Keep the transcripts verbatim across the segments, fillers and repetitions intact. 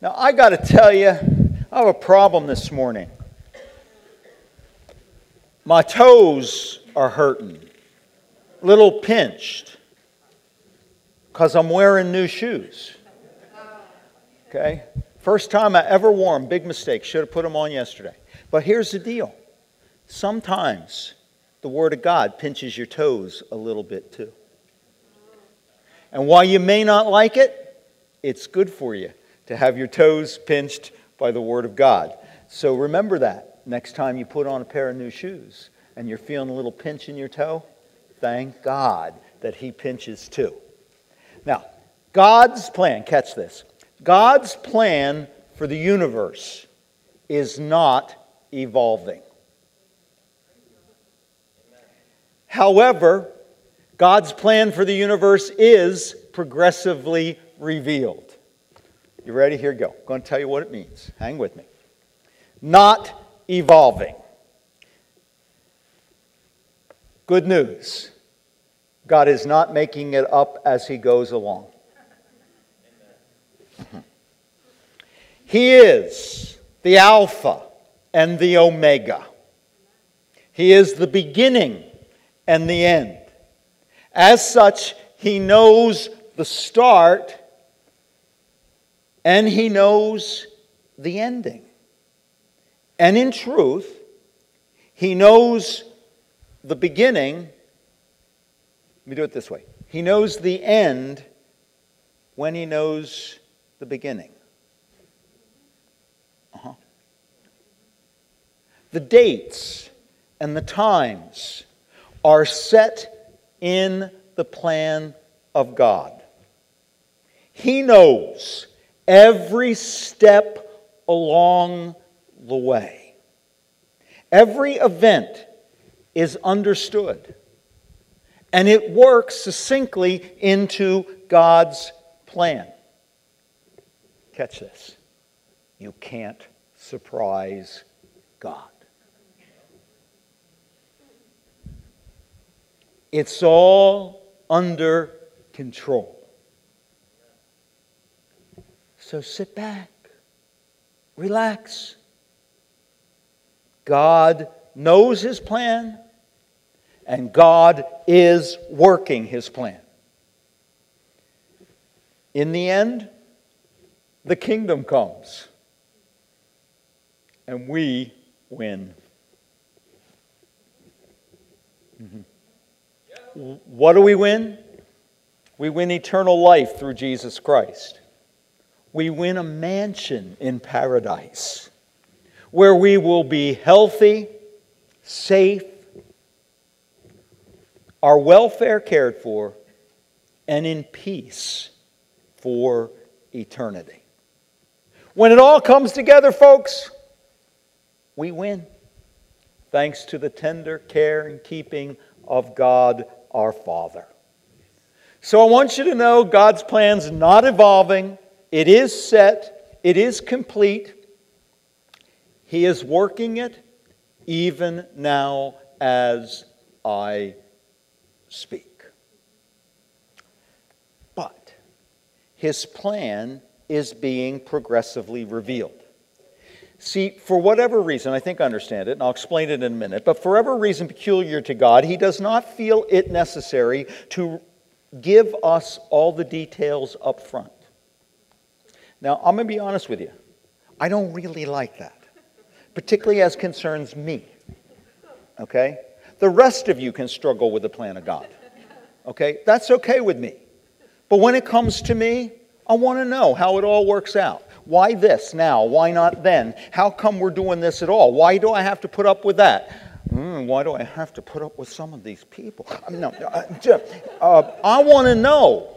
Now, I got to tell you, I have a problem this morning. My toes are hurting, a little pinched, because I'm wearing new shoes. Okay? First time I ever wore them, big mistake. Should have put them on yesterday. But here's the deal. Sometimes the Word of God pinches your toes a little bit too. And while you may not like it, it's good for you to have your toes pinched by the Word of God. So remember that next time you put on a pair of new shoes and you're feeling a little pinch in your toe, thank God that He pinches too. Now, God's plan, catch this, God's plan for the universe is not evolving. However, God's plan for the universe is progressively revealed. You ready? Here we go. I'm going to tell you what it means. Hang with me. Not evolving. Good news. God is not making it up as He goes along. He is the Alpha and the Omega. He is the beginning and the end. As such, He knows the start and He knows the ending. And in truth, He knows the beginning. Let me do it this way. He knows the end when He knows the beginning. Uh-huh. The dates and the times are set in the plan of God. He knows every step along the way. Every event is understood. And it works succinctly into God's plan. Catch this. You can't surprise God. It's all under control. So sit back, relax. God knows His plan, and God is working His plan. In the end, the kingdom comes, and we win. Mm-hmm. What do we win? We win eternal life through Jesus Christ. We win a mansion in paradise where we will be healthy, safe, our welfare cared for, and in peace for eternity. When it all comes together, folks, we win. Thanks to the tender care and keeping of God our Father. So I want you to know God's plan's not evolving. It is set. It is complete. He is working it even now as I speak. But His plan is being progressively revealed. See, for whatever reason, I think I understand it, and I'll explain it in a minute, but for whatever reason peculiar to God, He does not feel it necessary to give us all the details up front. Now, I'm going to be honest with you. I don't really like that, particularly as concerns me. Okay? The rest of you can struggle with the plan of God. Okay? That's okay with me. But when it comes to me, I want to know how it all works out. Why this now? Why not then? How come we're doing this at all? Why do I have to put up with that? Mm, why do I have to put up with some of these people? I mean, no, uh, uh, I want to know.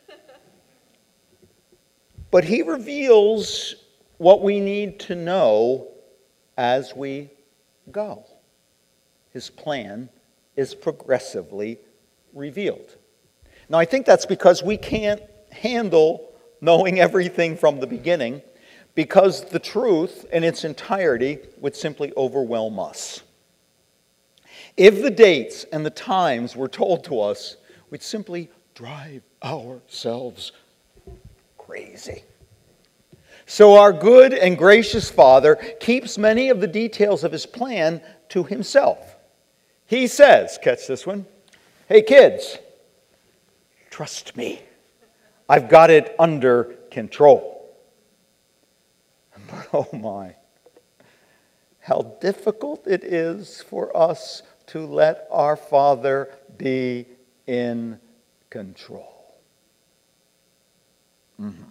But He reveals what we need to know as we go. His plan is progressively revealed. Now, I think that's because we can't handle knowing everything from the beginning, because the truth in its entirety would simply overwhelm us. If the dates and the times were told to us, we'd simply drive ourselves crazy. So our good and gracious Father keeps many of the details of his plan to himself. He says, catch this one, hey kids, trust me. I've got it under control. But oh my, how difficult it is for us to let our Father be in control. Mm-hmm.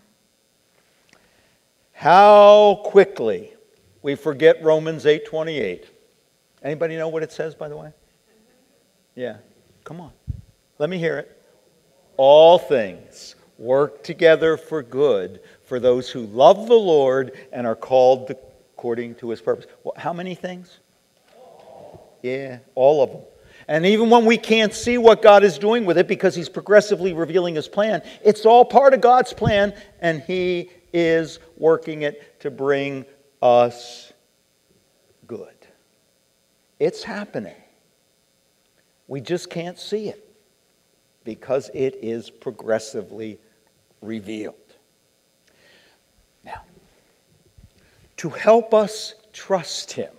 How quickly we forget Romans eight twenty-eight. Anybody know what it says, by the way? Yeah, come on. Let me hear it. All things work together for good for those who love the Lord and are called according to his purpose. Well, how many things? Yeah, all of them. And even when we can't see what God is doing with it because he's progressively revealing his plan, it's all part of God's plan, and he is working it to bring us good. It's happening. We just can't see it because it is progressively revealed. Now, to help us trust him,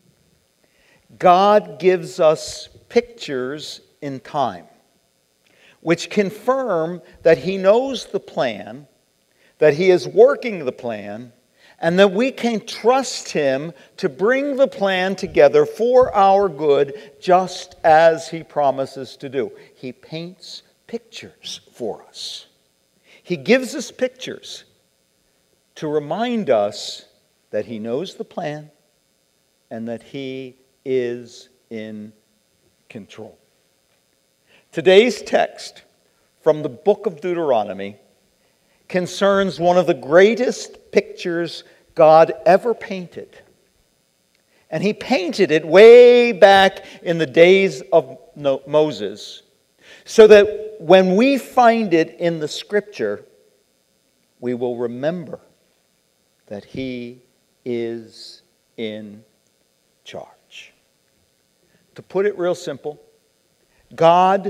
God gives us pictures in time, which confirm that he knows the plan, that he is working the plan, and that we can trust him to bring the plan together for our good, just as he promises to do. He paints pictures for us. He gives us pictures to remind us that he knows the plan and that he is in control. Today's text from the book of Deuteronomy concerns one of the greatest pictures God ever painted. And he painted it way back in the days of Moses, so that when we find it in the scripture, we will remember that he is in charge. To put it real simple, God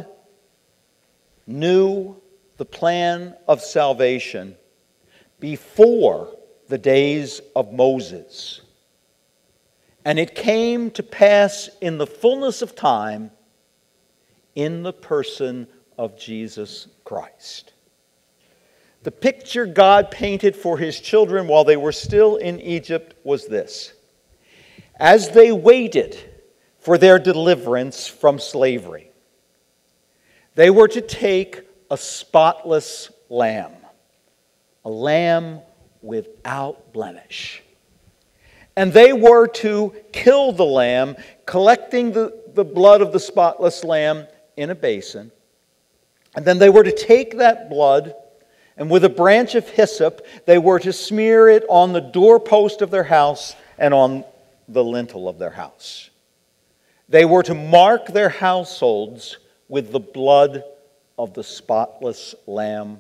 knew the plan of salvation before the days of Moses. And it came to pass in the fullness of time in the person of Jesus Christ. The picture God painted for his children while they were still in Egypt was this: as they waited for their deliverance from slavery, they were to take a spotless lamb, a lamb without blemish. And they were to kill the lamb, collecting the, the blood of the spotless lamb in a basin. And then they were to take that blood, and with a branch of hyssop, they were to smear it on the doorpost of their house and on the lintel of their house. They were to mark their households with the blood of the spotless lamb.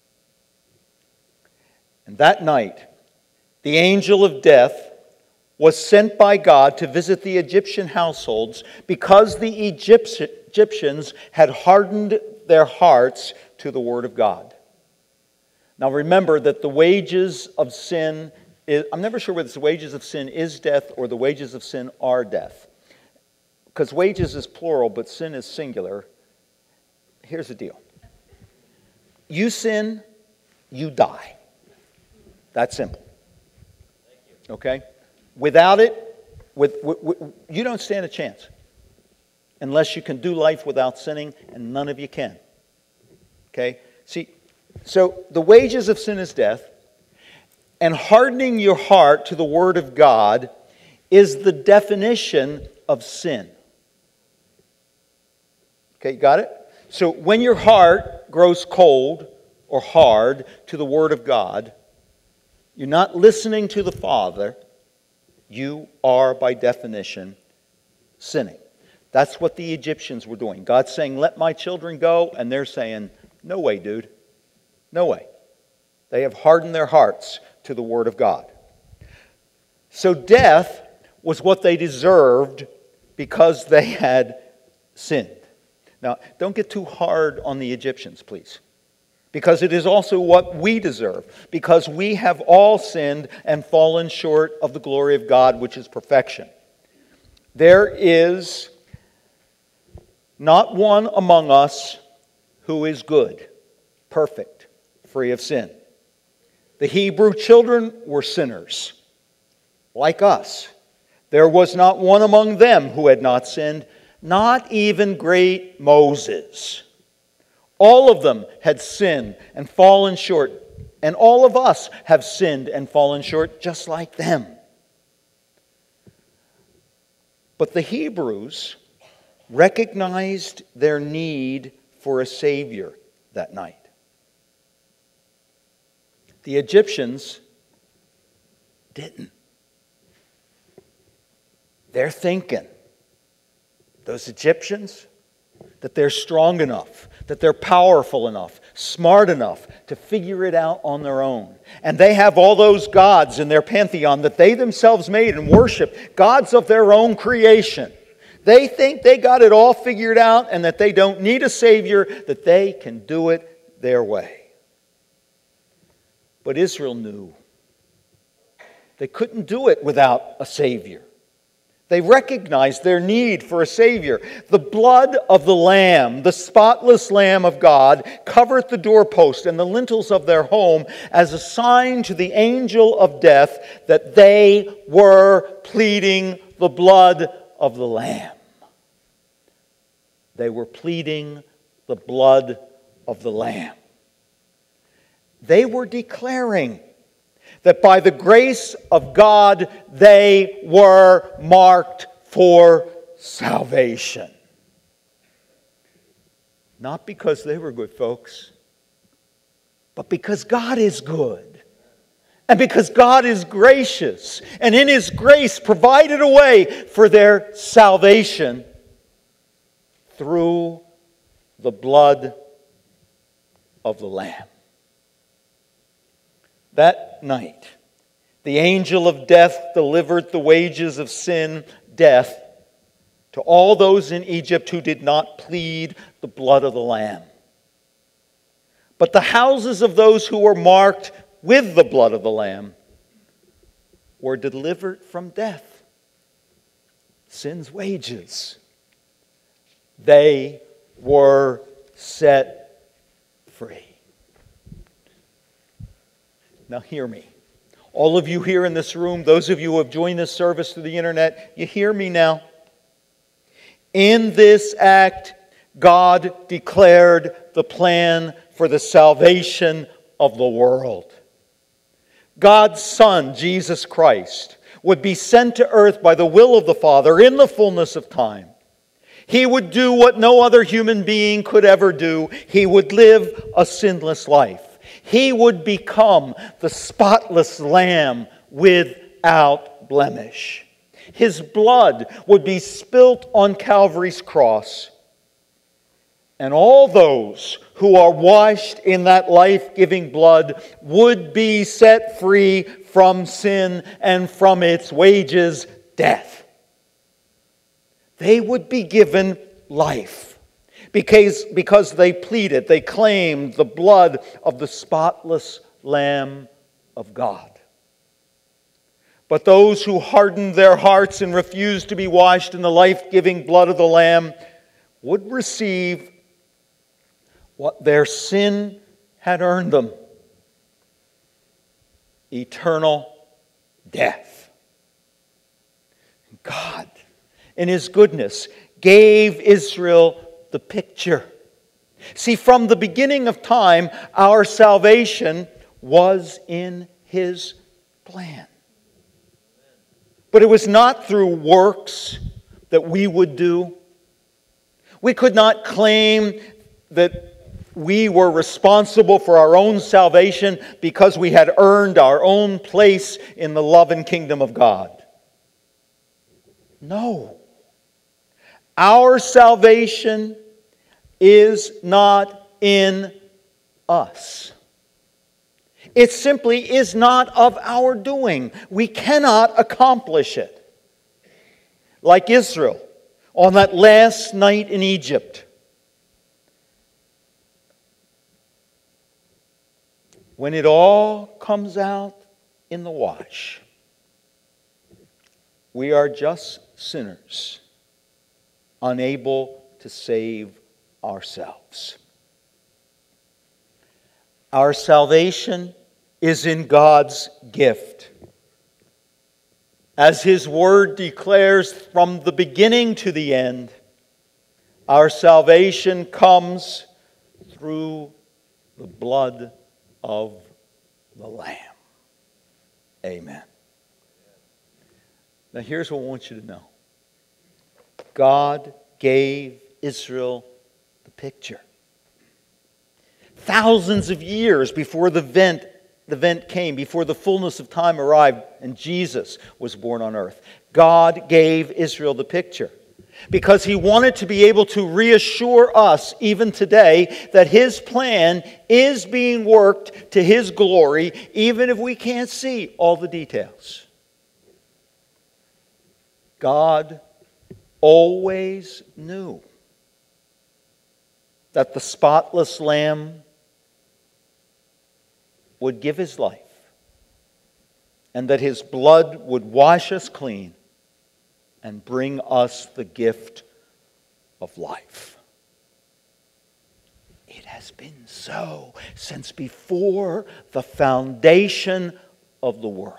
And that night, the angel of death was sent by God to visit the Egyptian households because the Egyptians had hardened their hearts to the word of God. Now remember that the wages of sin is, I'm never sure whether the wages of sin is death or the wages of sin are death. Because wages is plural, but sin is singular. Here's the deal. You sin, you die. That's simple. Okay? Without it, with, with, with, you don't stand a chance. Unless you can do life without sinning, and none of you can. Okay? See, so the wages of sin is death, and hardening your heart to the Word of God is the definition of sin. Okay, you got it? So when your heart grows cold or hard to the Word of God, you're not listening to the Father, you are by definition sinning. That's what the Egyptians were doing. God's saying, let my children go, and they're saying, no way, dude. No way. They have hardened their hearts to the Word of God. So death was what they deserved because they had sinned. Now, don't get too hard on the Egyptians, please. because it is also what we deserve, because we have all sinned and fallen short of the glory of God, which is perfection. There is not one among us who is good, perfect, free of sin. The Hebrew children were sinners, like us. There was not one among them who had not sinned, not even great Moses. All of them had sinned and fallen short, and all of us have sinned and fallen short just like them. But the Hebrews recognized their need for a Savior that night. The Egyptians didn't. They're thinking, those Egyptians, that they're strong enough, that they're powerful enough, smart enough to figure it out on their own. And they have all those gods in their pantheon that they themselves made and worship, gods of their own creation. They think they got it all figured out and that they don't need a Savior, that they can do it their way. But Israel knew they couldn't do it without a Savior. They recognized their need for a Savior. The blood of the Lamb, the spotless Lamb of God, covered the doorpost and the lintels of their home as a sign to the angel of death that they were pleading the blood of the Lamb. They were pleading the blood of the Lamb. They were declaring that by the grace of God, they were marked for salvation. Not because they were good folks, but because God is good. And because God is gracious, and in His grace provided a way for their salvation through the blood of the Lamb. That night, the angel of death delivered the wages of sin, death, to all those in Egypt who did not plead the blood of the Lamb. But the houses of those who were marked with the blood of the Lamb were delivered from death, sin's wages. They were set free. Now hear me. All of you here in this room, those of you who have joined this service through the internet, you hear me now. In this act, God declared the plan for the salvation of the world. God's Son, Jesus Christ, would be sent to earth by the will of the Father in the fullness of time. He would do what no other human being could ever do. He would live a sinless life. He would become the spotless Lamb without blemish. His blood would be spilt on Calvary's cross. And all those who are washed in that life-giving blood would be set free from sin and from its wages, death. They would be given life. Because, because they pleaded, they claimed the blood of the spotless Lamb of God. But those who hardened their hearts and refused to be washed in the life-giving blood of the Lamb would receive what their sin had earned them: eternal death. God, in His goodness, gave Israel the picture. See, from the beginning of time, our salvation was in His plan. But it was not through works that we would do. We could not claim that we were responsible for our own salvation because we had earned our own place in the love and kingdom of God. No. Our salvation is not in us. It simply is not of our doing. We cannot accomplish it. Like Israel on that last night in Egypt. when it all comes out in the wash, we are just sinners, unable to save ourselves. Our salvation is in God's gift. As His Word declares from the beginning to the end, our salvation comes through the blood of the Lamb. Amen. Now here's what I want you to know. God gave Israel the picture. Thousands of years before the event, the event came, before the fullness of time arrived and Jesus was born on earth, God gave Israel the picture. Because He wanted to be able to reassure us, even today, that His plan is being worked to His glory, even if we can't see all the details. God always knew that the spotless Lamb would give His life, and that His blood would wash us clean and bring us the gift of life. It has been so since before the foundation of the world.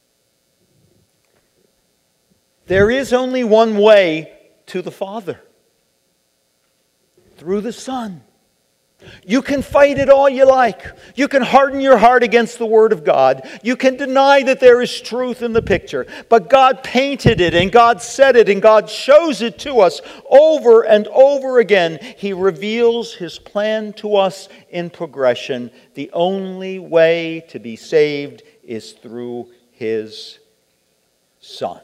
There is only one way to the Father: through the Son. You can fight it all you like. You can harden your heart against the Word of God. You can deny that there is truth in the picture. But God painted it, and God said it, and God shows it to us over and over again. He reveals His plan to us in progression. The only way to be saved is through His Son.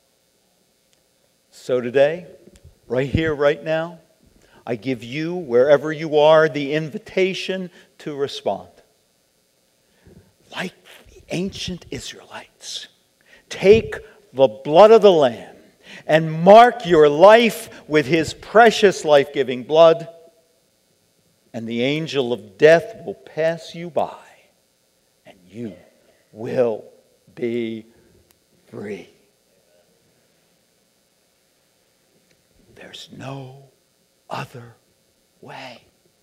So today, right here, right now, I give you, wherever you are, the invitation to respond. Like the ancient Israelites, take the blood of the Lamb and mark your life with His precious life-giving blood, and the angel of death will pass you by, and you will be free. There's no other way.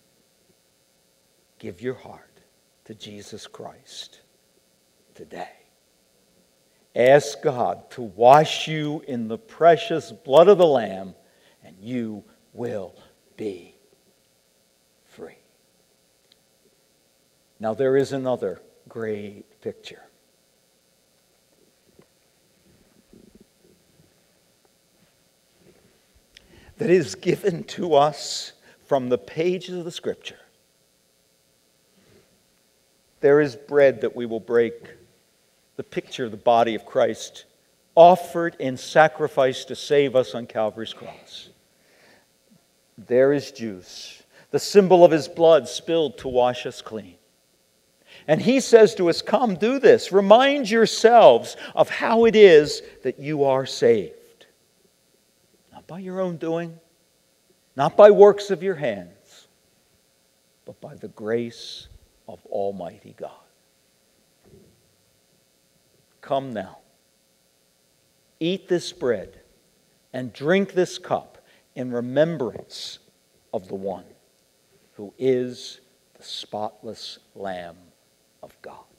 Give your heart to Jesus Christ today. Ask God to wash you in the precious blood of the Lamb, and you will be free. Now there is another great picture. That is given to us from the pages of the Scripture. There is bread that we will break, the picture of the body of Christ, offered in sacrifice to save us on Calvary's cross. There is juice, the symbol of His blood spilled to wash us clean. And He says to us, come, do this. Remind yourselves of how it is that you are saved. Not by your own doing, not by works of your hands, but by the grace of Almighty God. Come now, eat this bread and drink this cup in remembrance of the one who is the spotless Lamb of God.